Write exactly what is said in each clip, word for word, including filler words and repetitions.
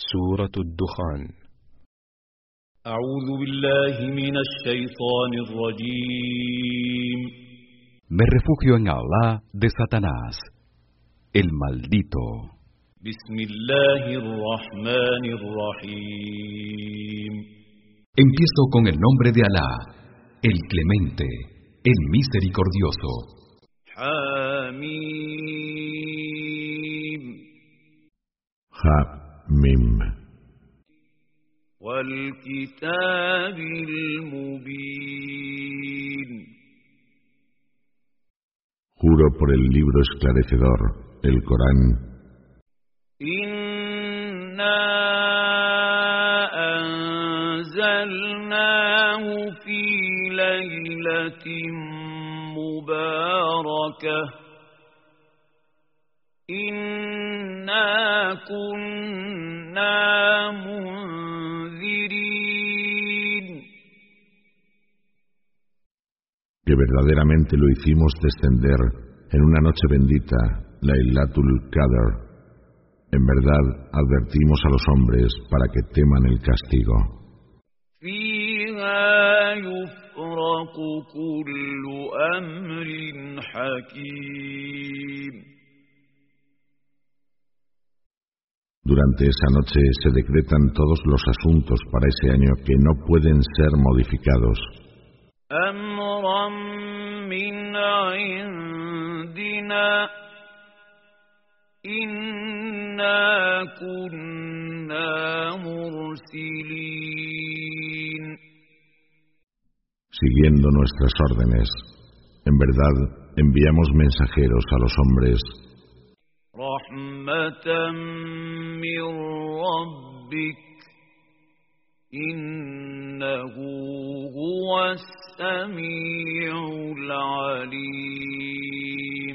سورة الدخان. أعوذ بالله من الشيطان الرجيم. Me refugio en Allah de Satanás, el maldito. بسم الله الرحمن الرحيم. Empiezo con el nombre de Alá, el clemente, el misericordioso. حميم. حميم. والكتاب المبين. Juro por el libro esclarecedor, el Corán. إنا أنزلناه في ليلة مباركة إنا كنا منذرين. Que verdaderamente lo hicimos descender en una noche bendita, Laylatul Qadr. En verdad, advertimos a los hombres para que teman el castigo. فيها يفرق كل أمر حكيم. Durante esa noche se decretan todos los asuntos para ese año que no pueden ser modificados. أمرا من عندنا إنا كنا مرسلين. Siguiendo nuestras órdenes, en verdad enviamos mensajeros a los hombres. رحمة من ربك إنه هو السميع العليم.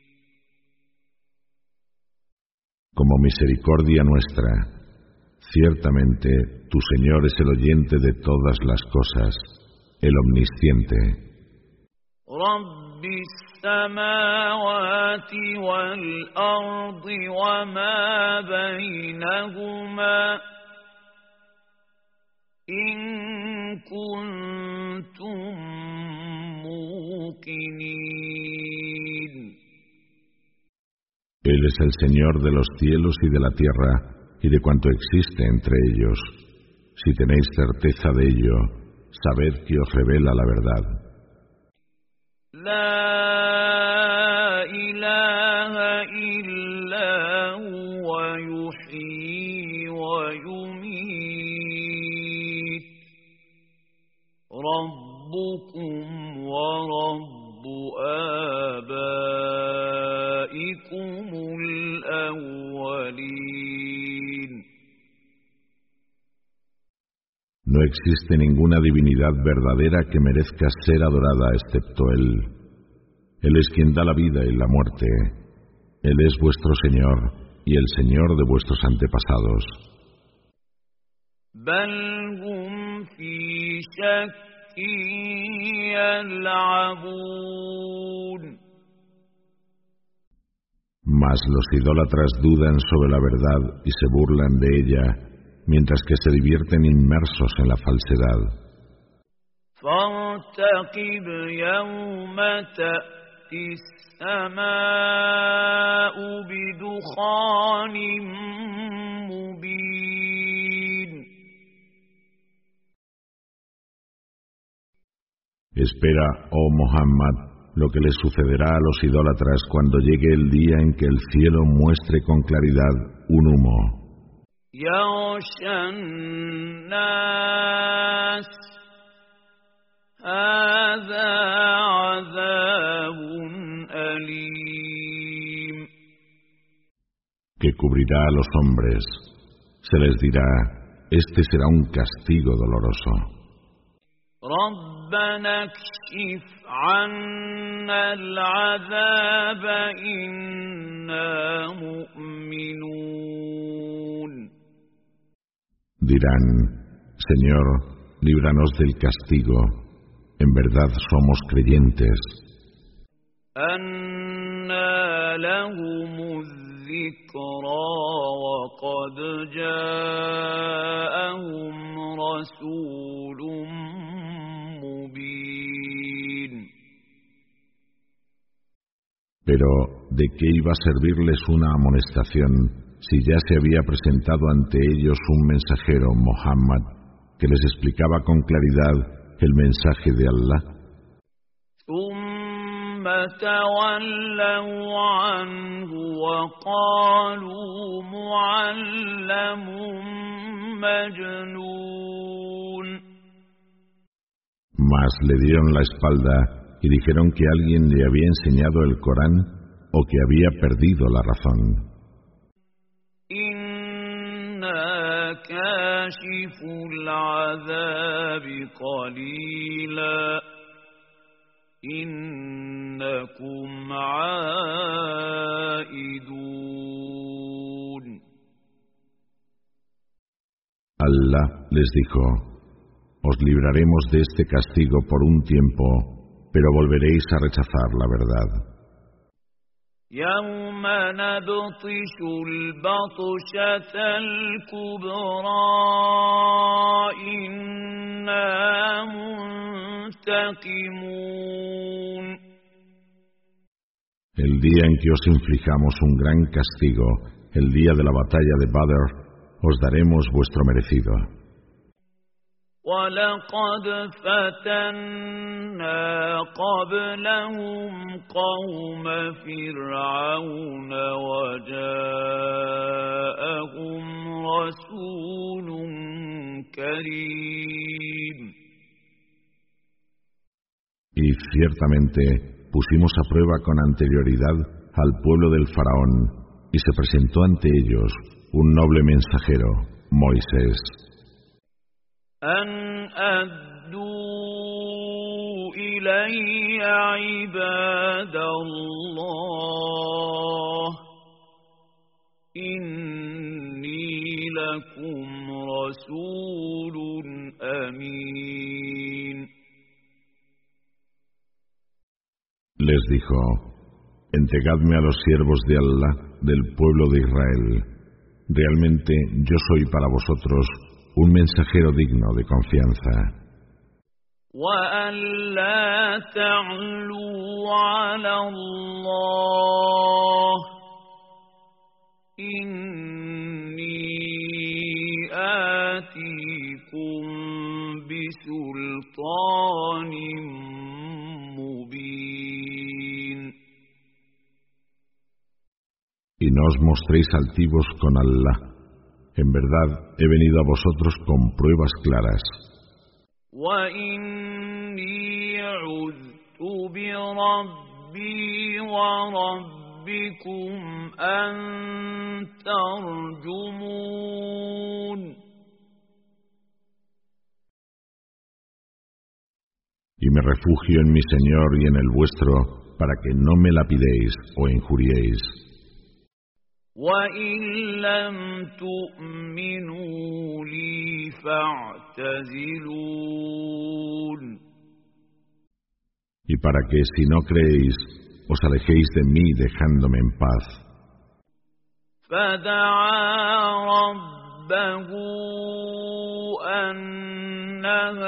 Como misericordia nuestra, ciertamente tu Señor es el oyente de todas las cosas, el omnisciente. رب السماوات والأرض وما بينهما إن كنتم موقنين. Él es el Señor de los cielos y de la tierra y de cuanto existe entre ellos. Si tenéis certeza de ello, sabed que os revela la verdad. لا إله إلا هو يحيي ويميت ربكم ورب آبائكم الأولين. No existe ninguna divinidad verdadera que merezca ser adorada excepto Él. Él es quien da la vida y la muerte. Él es vuestro Señor y el Señor de vuestros antepasados. بل هم في شك يلعبون. Mas los idólatras dudan sobre la verdad y se burlan de ella, mientras que se divierten inmersos en la falsedad. فارتقب يوم تأتي السماء بدخان مبين. Espera, oh Muhammad, lo que les sucederá a los idólatras cuando llegue el día en que el cielo muestre con claridad un humo. يغشى الناس هذا عذاب أليم. Que cubrirá a los hombres. Se les dirá, este será un castigo doloroso. ربنا اكشف عنا العذاب إنا مؤمنون. Dirán, Señor, líbranos del castigo. En verdad somos creyentes. أنى لهم الذكرى وقد ولقد جاءهم رسول مبين. Pero, ¿de qué iba a servirles una amonestación si ya se había presentado ante ellos un mensajero, Muhammad, que les explicaba con claridad el mensaje de Allah? ثم تولوا عنه وقالوا معلم مجنون. Mas le dieron la espalda y dijeron que alguien le había enseñado el Corán o que había perdido la razón. إنا كاشف العذاب قليلا إنكم عائدون. Allah les dijo: os libraremos de este castigo por un tiempo, pero volveréis a rechazar la verdad. يوم نبطش البطشة الكبرى إنا منتقمون. El día en que os inflijamos un gran castigo, el día de la batalla de Badr, os daremos vuestro merecido. وَلَقَدْ فَتَنَّا قَبْلَهُمْ قَوْمَ فِرْعَوْنَ وَجَاءَهُمْ رَسُولٌ كَرِيمٌ. Y ciertamente pusimos a prueba con anterioridad al pueblo del faraón, y se presentó ante ellos un noble mensajero, Moisés. أن أدوا إلي عباد الله إني لكم رسول أمين. Les dijo: entregadme a los siervos de Allah del pueblo de Israel. Realmente yo soy para vosotros un mensajero digno de confianza. وَأَن لَّا تَعْلُوا عَلَى اللَّهِ إِنِّي آتِيكُم بِسُلْطَانٍ مُّبِينٍ. Y no os mostréis altivos con Allah. En verdad, he venido a vosotros con pruebas claras. وَإِنِّي عُذْتُ بِرَبِّي وَرَبِّكُمْ أَن تَرْجُمُونِ. Y me refugio en mi Señor y en el vuestro, para que no me lapidéis o injuriéis. وَإِن لَّمْ تُؤْمِنُوا لِي فَاعْتَزِلُونِ. Y para que, si no creéis, os alejéis de mí dejándome en paz. فَدَعَا رَبَّهُ أَنَّ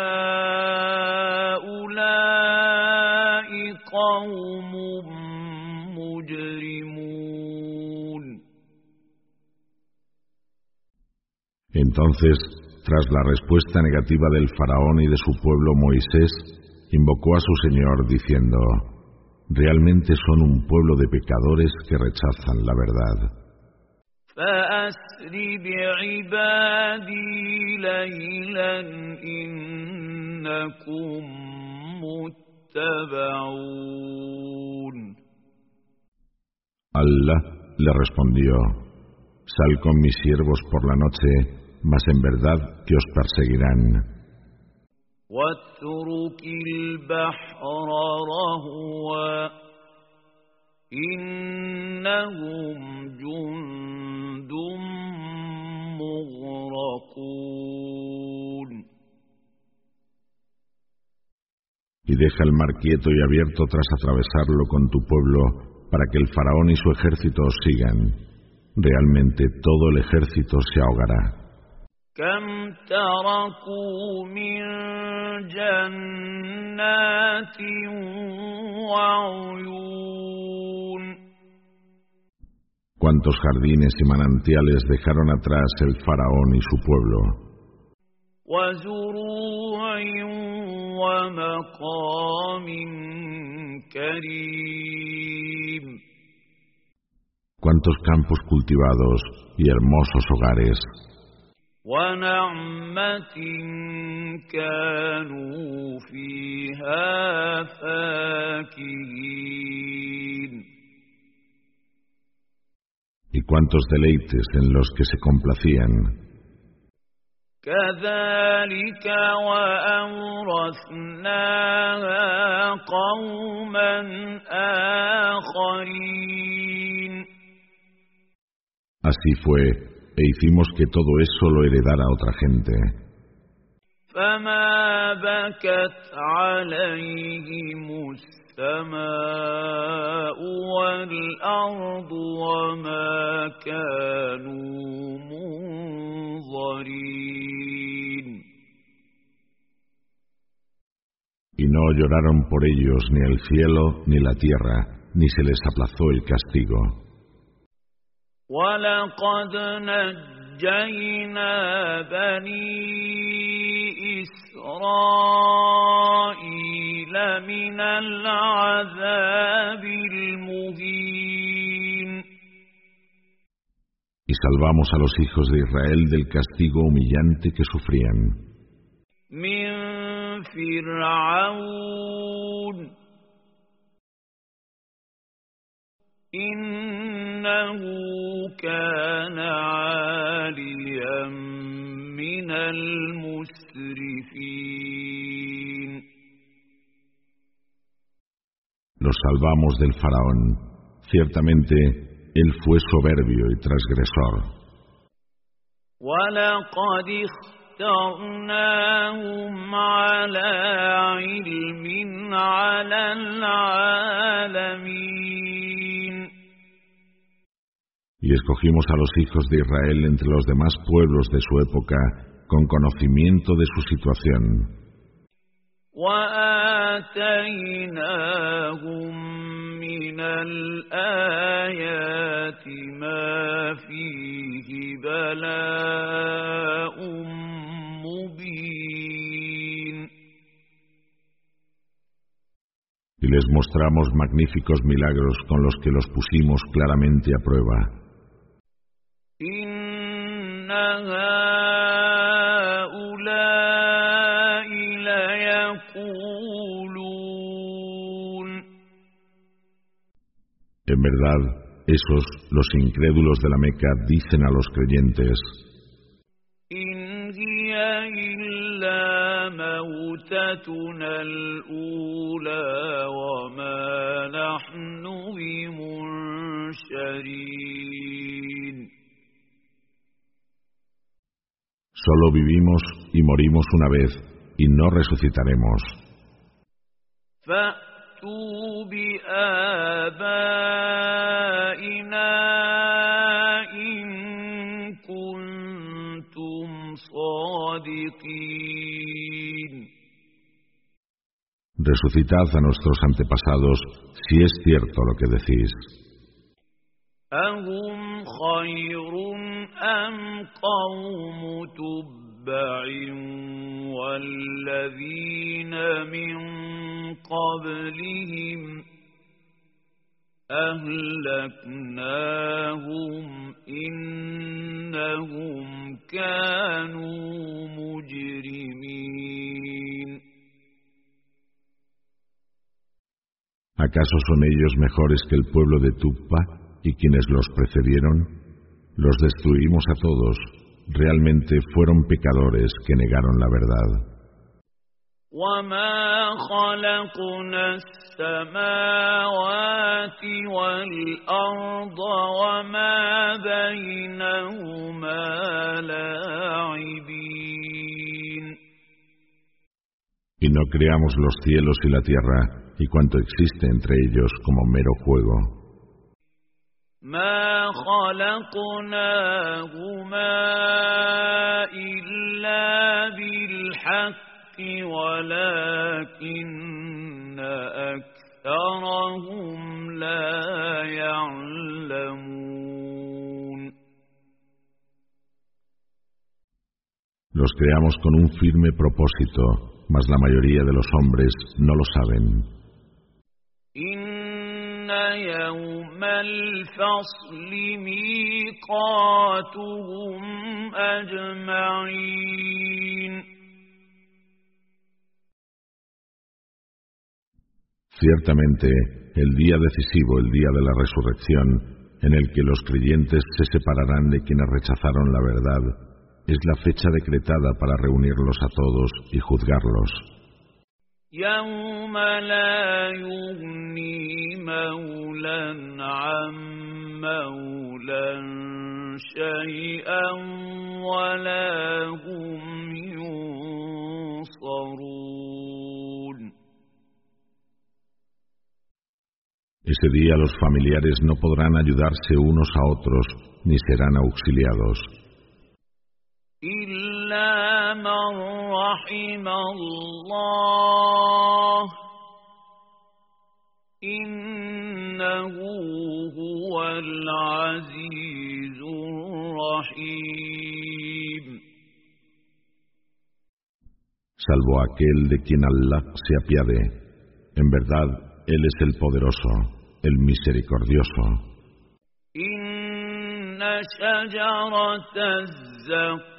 هَٰؤُلَاءِ قَوْمٌ مُّجْرِمُونَ. Entonces, tras la respuesta negativa del faraón y de su pueblo, Moisés invocó a su Señor diciendo: realmente son un pueblo de pecadores que rechazan la verdad. فَأَسْرِ بِعِبَادِي لَيْلًا إِنَّكُمْ مُتَّبَعُونَ. Allah le respondió: sal con mis siervos por la noche, mas en verdad que os perseguirán. وَاتْرُكِ الْبَحْرَ رَهْوًا إِنَّهُمْ جُندٌ مُّغْرَقُونَ. Y deja el mar quieto y abierto tras atravesarlo con tu pueblo, para que el faraón y su ejército os sigan. realmente todo el ejército se ahogará. كم تركوا من جنات وعيون Cuántos jardines y manantiales dejaron atrás el faraón y su pueblo. وزروع ومقام كريم Cuántos campos cultivados y hermosos hogares. ونعمة كانوا فيها فاكهين Y cuántos deleites en los que se complacían. كذلك وأورثناها قوما آخرين Así fue, e hicimos que todo eso lo heredara otra gente. فما بكت عليهم السماء والأرض وما كانوا منظرين Y no lloraron por ellos ni el cielo ni la tierra, ni se les aplazó el castigo. وَلَقَدْ نَجَّيْنَا بَنِي إِسْرَائِيلَ مِنَ الْعَذَابِ الْمُهِينِ Y salvamos a los hijos de Israel del castigo humillante que sufrían. مِنْ فِرْعَوْنَ إِنَّهُ كَانَ عَالِيًا مِنَ الْمُسْرِفِينَ Los salvamos del faraón. Ciertamente, él fue soberbio y transgresor. وَلَقَدِ اخْتَرْنَاهُمْ عَلَى عِلْمٍ عَلَى الْعَالَمِينَ Y escogimos a los hijos de Israel entre los demás pueblos de su época con conocimiento de su situación. وَآتَيْنَاهُمْ مِنَ الْآيَاتِ مَا فِيهِ بَلَاءٌ مُبِينٌ Y les mostramos magníficos milagros con los que los pusimos claramente a prueba. إِنَّ هَؤُلَاءِ لَيَقُولُونَ En verdad, esos, los incrédulos de la Meca, dicen a los creyentes: إِنْ هِيَ إِلَّا مَوْتَتُنَا الْأُولَى وَمَا نَحْنُ بِمُنشَرِينَ Solo vivimos y morimos una vez, y no resucitaremos. فَأْتُوا بِآبَائِنَا إِن كُنتُمْ صَادِقِينَ Resucitad a nuestros antepasados, si es cierto lo que decís. أَهُمْ خَيْرٌ أَمْ قَوْمُ تُبَّعٍ وَالَّذِينَ مِنْ قَبْلِهِمْ أَهْلَكْنَاهُمْ إِنَّهُمْ كَانُوا مُجْرِمِينَ ¿Acaso son ellos mejores que el pueblo de Tubba y quienes los precedieron? Los destruimos a todos. Realmente fueron pecadores que negaron la verdad. وَمَا خَلَقْنَا السَّمَاوَاتِ وَالْأَرْضَ وَمَا بَيْنَهُمَا لَاعِبِينَ Y no creamos los cielos y la tierra y cuanto existe entre ellos como mero juego. ما خلقناهما إلا بالحق ولكن أكثرهم لا يعلمون. Los creamos con un firme propósito, mas la mayoría de los hombres no lo saben. إن يوم الفصل ميقاتهم أجمعين. Ciertamente, el día decisivo, el día de la resurrección, en el que los creyentes se separarán de quienes rechazaron la verdad, es la fecha decretada para reunirlos a todos y juzgarlos. يوم لا يغني مولى عن مولى شيئا ولا هم ينصرون. Ese día los familiares no podrán ayudarse unos a otros, ni serán auxiliados. إلا من رحم الله إنه هو العزيز الرحيم. Salvo aquel de quien Allah se apiade. En verdad, Él es el poderoso, el misericordioso. إن شجرة الزقوم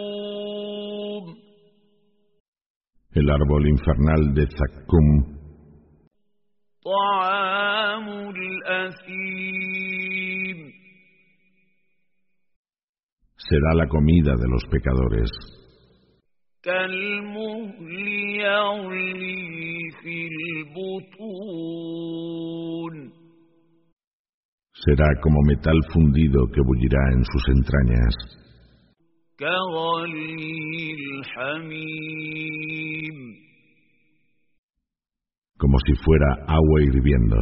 El árbol infernal de Zakkum طعام الأثيم será la comida de los pecadores. كالمهل يغلي في البطون Será como metal fundido que bullirá en sus entrañas. كغلي الحميم Como si fuera agua hirviendo.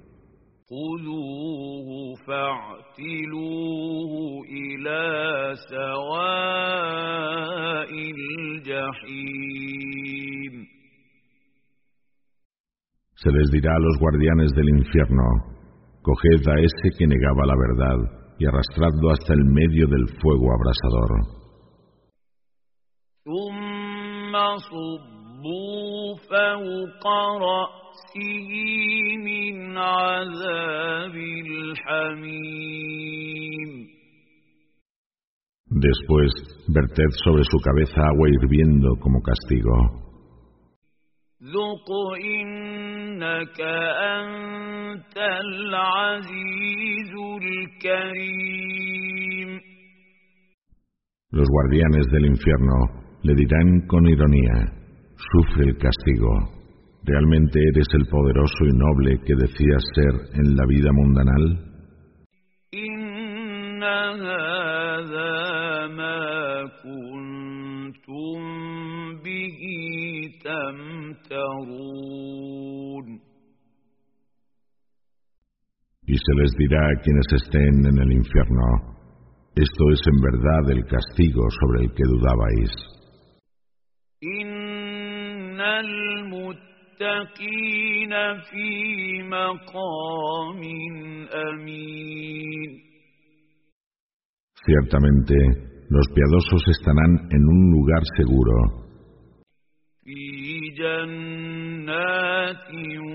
خذوه فاعتلوه إلى سواء الجحيم. Se les dirá a los guardianes del infierno: coged a ese que negaba la verdad y arrastradlo hasta el medio del fuego abrasador. ثم صبوا فوق رأسه من عذاب الحميم. Después, verted sobre su cabeza agua hirviendo como castigo. ذق إنك أنت العزيز الكريم. Los guardianes del infierno le dirán con ironía: sufre el castigo. ¿Realmente eres el poderoso y noble que decías ser en la vida mundanal? إن هذا ما كنتم به تمترون. Y se les dirá a quienes estén en el infierno: esto es en verdad el castigo sobre el que dudabais. إن المتقين في مقام أمين. Ciertamente, los piadosos estarán en un lugar seguro. في جنات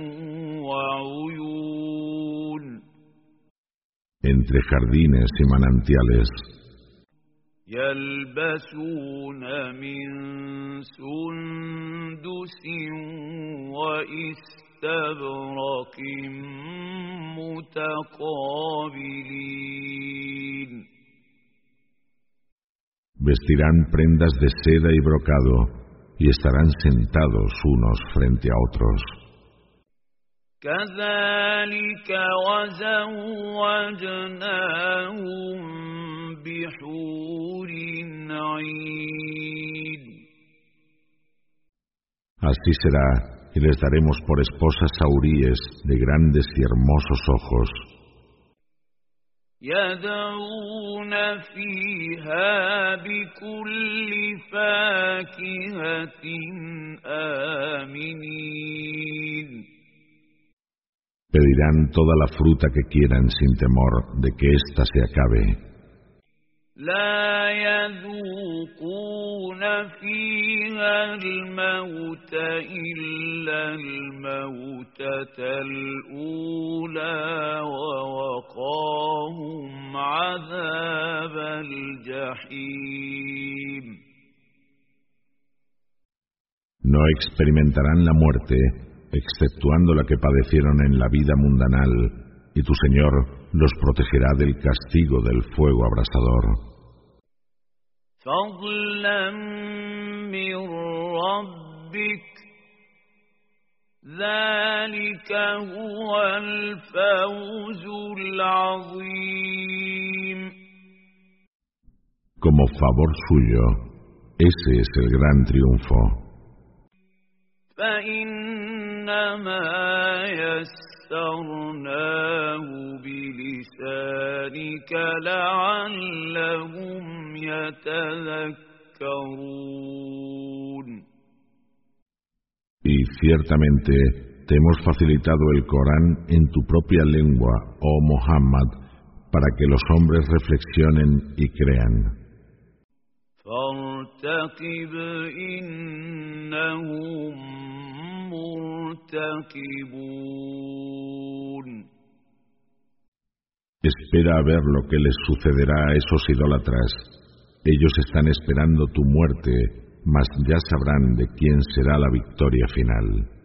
وعيون. Entre jardines y manantiales. يلبسون من سندس وإستبرق متقابلين. Vestirán prendas de seda y brocado y estarán sentados unos frente a otros. كذلك وزوجناهم بحور عين. Así será, y les daremos por esposas sauríes de grandes y hermosos ojos. يدعون فيها بكل فاكهة آمنين. Pedirán toda la fruta que quieran sin temor de que ésta se acabe. لا يذوقون فيها الموت إلا الموتة الأولى ووقاهم عذاب الجحيم. No experimentarán la muerte, exceptuando la que padecieron en la vida mundanal, y tu Señor los protegerá del castigo del fuego abrasador. فضلا من ربك ذلك هو الفوز العظيم. Como favor suyo, ese es el gran triunfo. فإنما يسرناه بلسانك لعلهم يتذكرون. Y ciertamente te hemos facilitado el Corán en tu propia lengua, oh Muhammad, para que los hombres reflexionen y crean. فارتقب إنهم مرتقبون. Espera a ver lo que les sucederá a esos idólatras. Ellos están esperando tu muerte, mas ya sabrán de quién será la victoria final.